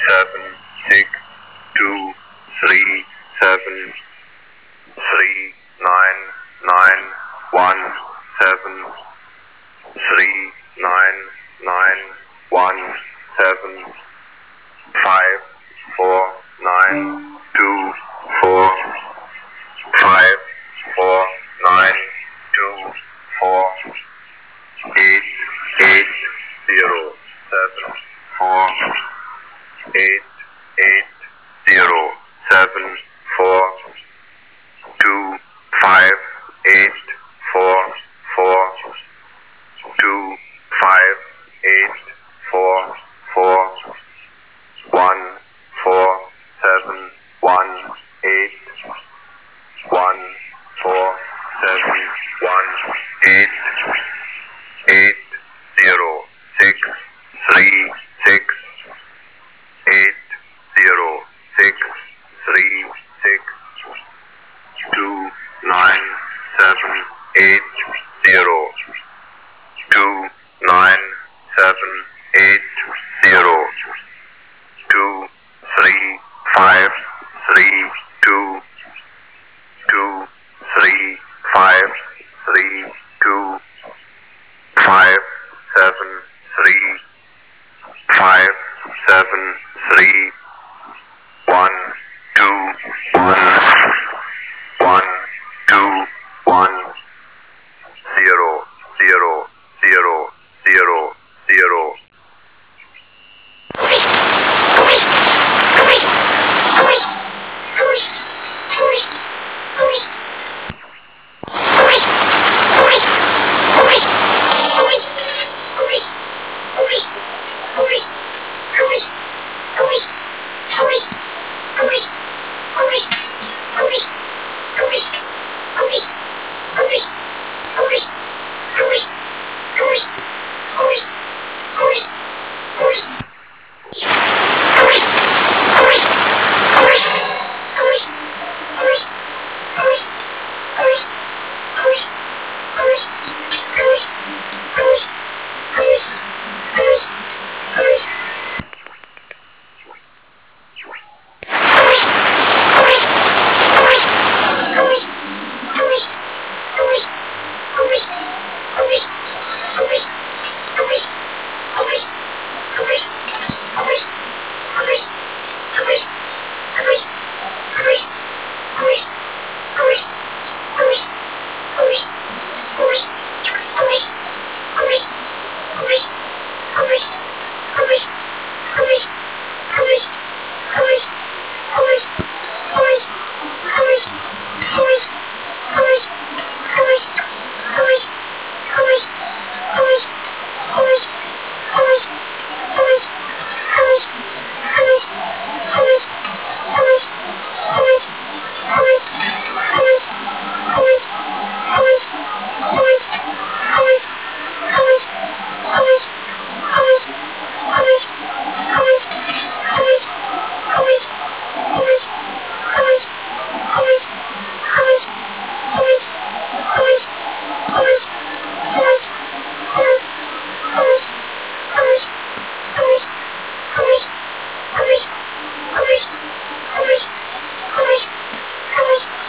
7 6 2 3 7 3 9 9 1 7 3 9 9 1 7 5 4 9 2 4 5 4 9 2 4 8 8 0 7 4 8 8 0 7 4 2 5 8 4 4 2 5 8 4 4 1 4 7 1 8 1 4 7 1 8 8 0 6 3 6 8 0 6 3 6 2 9 7 8 0 2 9 7 8 0 2 3 5 3 2 2 3 5 3 2 5 7 3 5 7 3 1 2 1 1